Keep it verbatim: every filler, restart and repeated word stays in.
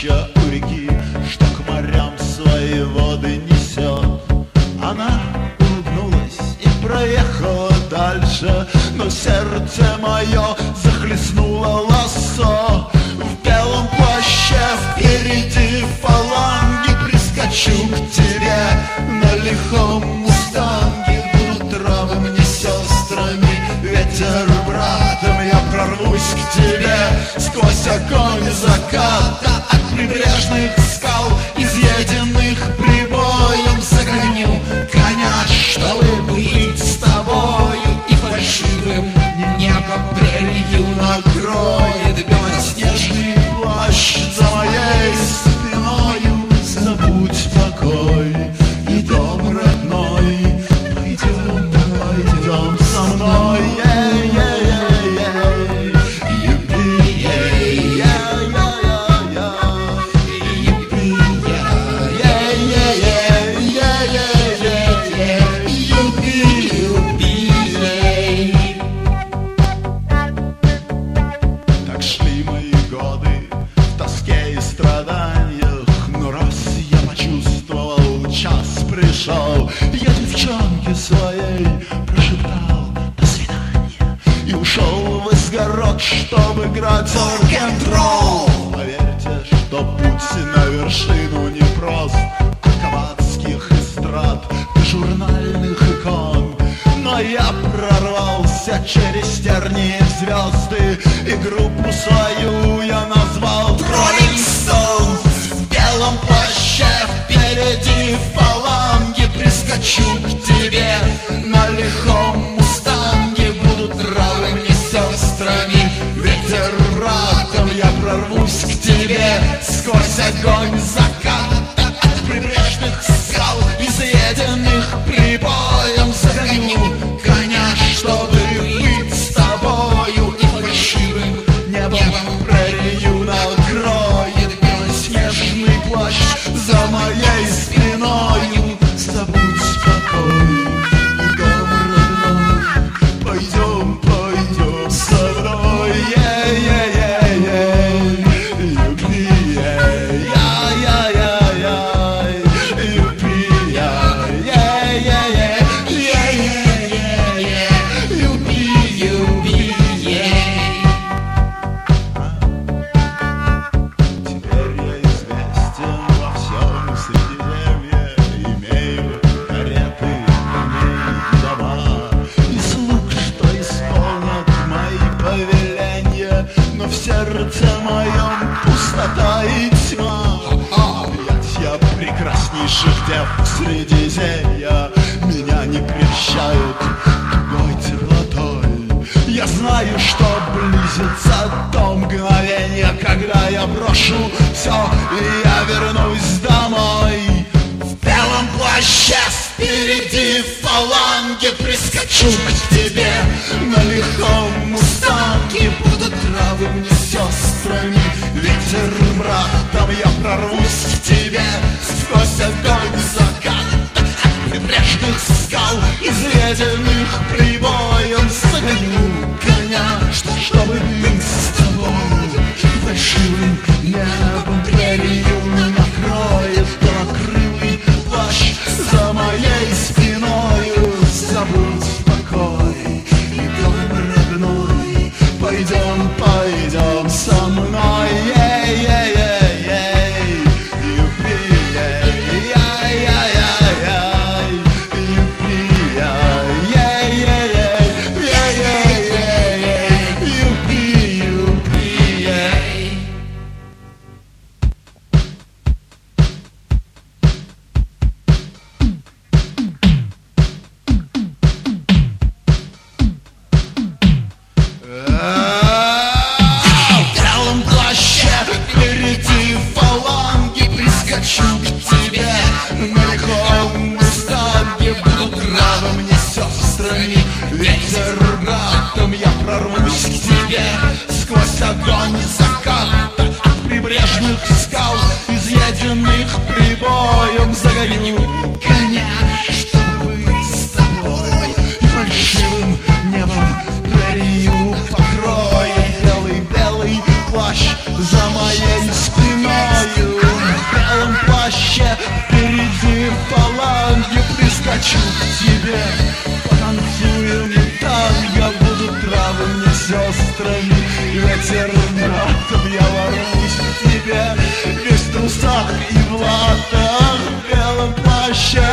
чаща у реки, что к морям свои воды несет. Она улыбнулась и проехала дальше, но сердце мое захлестнуло лассо. В белом плаще впереди фаланги, прискочу к тебе на лихом мустанге. Будут травы мне сестрами, ветер братом, я прорвусь к тебе сквозь огонь заката. От прибрежных скал, изъеденных прибоем, загоню коня, чтобы быть с тобою. И фальшивым небом прелью накроет белоснежный плащ за моей спиною. Забудь покой и дом родной, пойдем, пойдем со мной. Так шли мои годы в тоске и страданиях, но раз я почувствовал, час пришел, я девчонке своей прошептал «до свидания» и ушел в изгород, чтобы играть рок-н-ролл. Поверьте, что путь на вершину непрост, от кабацких эстрад до журнальных икон. Но я прорвался через тернии звезды, и группу свою я назвал Rolling Stones. В белом плаще впереди фаланги, прискочу к тебе на лихом мустанге. Будут травы мне сестрами, ветер братом, я прорвусь к тебе сквозь огонь заката. От прибрежных скал, изъеденных прибоем, загоню коня, чтобы быть с тобою. И фальшивым небом прорию накроет белоснежный плащ за моей спиною. Забудь покой и дом родной, пойдем, пойдем со мной. Но в сердце моем пустота и тьма. Объятья прекраснейших дев Средиземья меня не прельщают тугой теплотой. Я знаю, что близится то мгновение, когда я брошу все и я вернусь домой. В белом плаще впереди фаланги, прискочу к тебе на лихом мустанге. Будут травы мне сестрами, ветер братом, я прорвусь к тебе сквозь огонь заката. От прибрежных скал, изъеденных прибоем, загоню коня, чтобы быть с тобой. Фальшивым небом прерию накроет белокрылый плащ за моей спиною. Забудь покой и дом родной, пойдем, пойдем со мной. Ветер братом, я прорвусь к тебе сквозь огонь заката. От прибрежных скал, изъеденных прибоем, загоню коня, чтобы быть с тобой. И фальшивым небом прерию покроет белый-белый плащ за моей спиной. хочу к тебе. Потанцуем танго, будут травы мне сестрами, и ветеринатом я ворвусь к тебе. Весь в трусах и в латах, в белом плаще